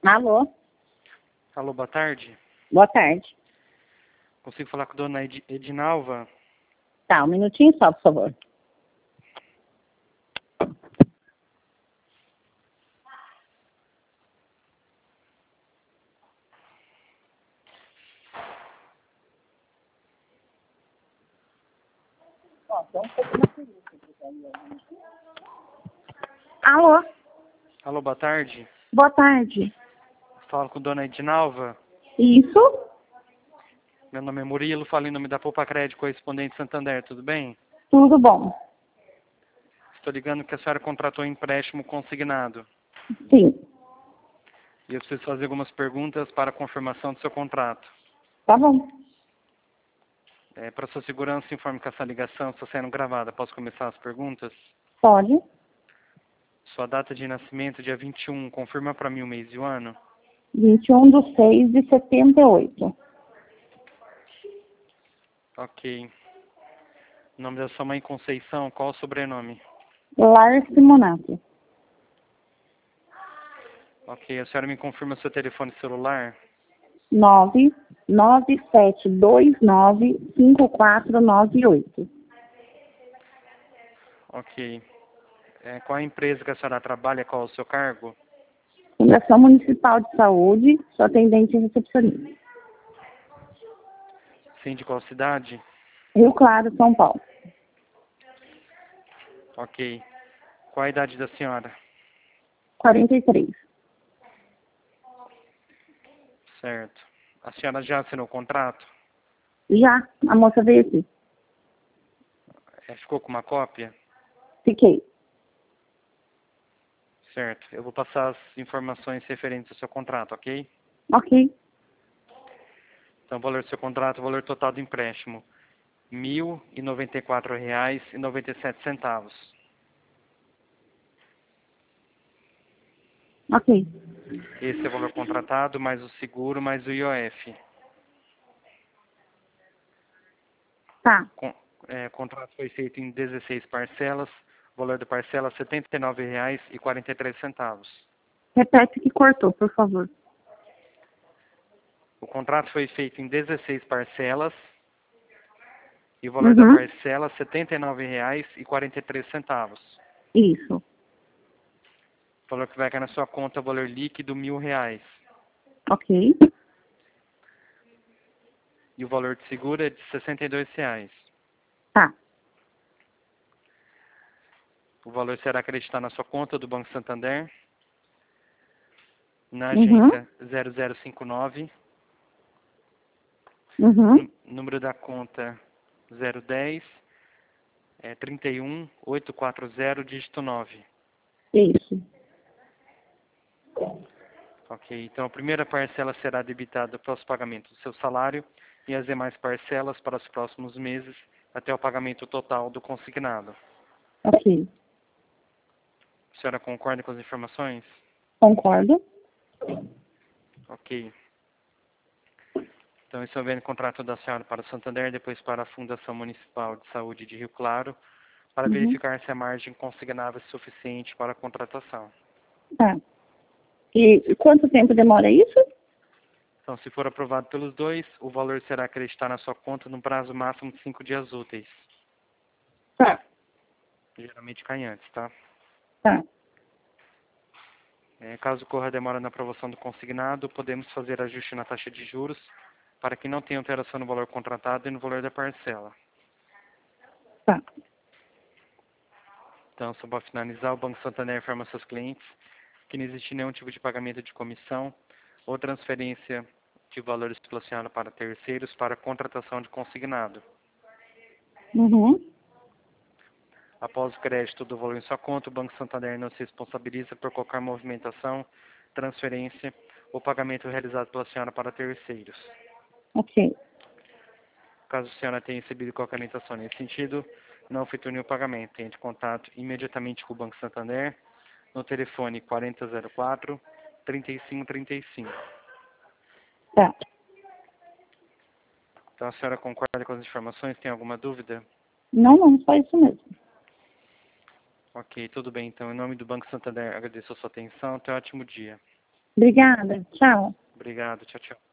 Alô? Alô, boa tarde. Boa tarde. Consigo falar com a dona Edinalva? Tá, um minutinho só, por favor. Alô? Alô, boa tarde. Boa tarde. Falo com a dona Edinalva. Isso? Meu nome é Murilo, falo em nome da Poupa Crédito Correspondente Santander, tudo bem? Tudo bom? Estou ligando que a senhora contratou um empréstimo consignado. Sim. E eu preciso fazer algumas perguntas para a confirmação do seu contrato. Tá bom. Para sua segurança, informe que essa ligação está sendo gravada. Posso começar as perguntas? Pode? Sua data de nascimento, dia 21, confirma para mim o mês e o ano? 21/6/78. Ok. O nome da sua mãe, Conceição, qual o sobrenome? Lar Simonato. Ok, a senhora me confirma seu telefone celular? 997295498. Ok. Qual a empresa que a senhora trabalha? Qual o seu cargo? Fundação Municipal de Saúde, sou atendente e recepcionista. Sim, de qual cidade? Rio Claro, São Paulo. Ok. Qual a idade da senhora? 43. Certo. A senhora já assinou o contrato? Já, a moça veio aqui. Ficou com uma cópia? Fiquei. Certo. Eu vou passar as informações referentes ao seu contrato, ok? Ok. Então, o valor do seu contrato, o valor total do empréstimo, R$ 1.094,97. Ok. Esse é o valor contratado, mais o seguro, mais o IOF. Tá. O contrato foi feito em 16 parcelas. O valor da parcela, R$ 79,43. Repete que cortou, por favor. O contrato foi feito em 16 parcelas. E o valor da parcela, R$ 79,43. Isso. O valor que vai cair na sua conta é o valor líquido, R$ 1.000. Ok. E o valor de seguro é de R$ 62,00. Tá. O valor será acreditado na sua conta do Banco Santander, na agência 0059, número da conta 010 31840, dígito 9. Isso. Ok, então a primeira parcela será debitada para os pagamentos do seu salário e as demais parcelas para os próximos meses até o pagamento total do consignado. Ok. A senhora concorda com as informações? Concordo. Ok. Então, estou vendo o contrato da senhora para o Santander, depois para a Fundação Municipal de Saúde de Rio Claro, para verificar se a margem consignável é suficiente para a contratação. Tá. E quanto tempo demora isso? Então, se for aprovado pelos dois, o valor será acreditado na sua conta no prazo máximo de 5 dias úteis. Tá. Geralmente cai antes, tá? Tá. Caso ocorra demora na aprovação do consignado, podemos fazer ajuste na taxa de juros para que não tenha alteração no valor contratado e no valor da parcela. Tá. Então, só para finalizar, o Banco Santander informa aos seus clientes que não existe nenhum tipo de pagamento de comissão ou transferência de valores relacionados para terceiros para contratação de consignado. Após o crédito do valor em sua conta, o Banco Santander não se responsabiliza por qualquer movimentação, transferência ou pagamento realizado pela senhora para terceiros. Ok. Caso a senhora tenha recebido qualquer orientação nesse sentido, não efetue nenhum pagamento. Entre em contato imediatamente com o Banco Santander no telefone 4004-3535. Tá. Então, a senhora concorda com as informações? Tem alguma dúvida? Não, só isso mesmo. Ok, tudo bem. Então, em nome do Banco Santander, agradeço a sua atenção. Tenha um ótimo dia. Obrigada. Tchau. Obrigado. Tchau, tchau.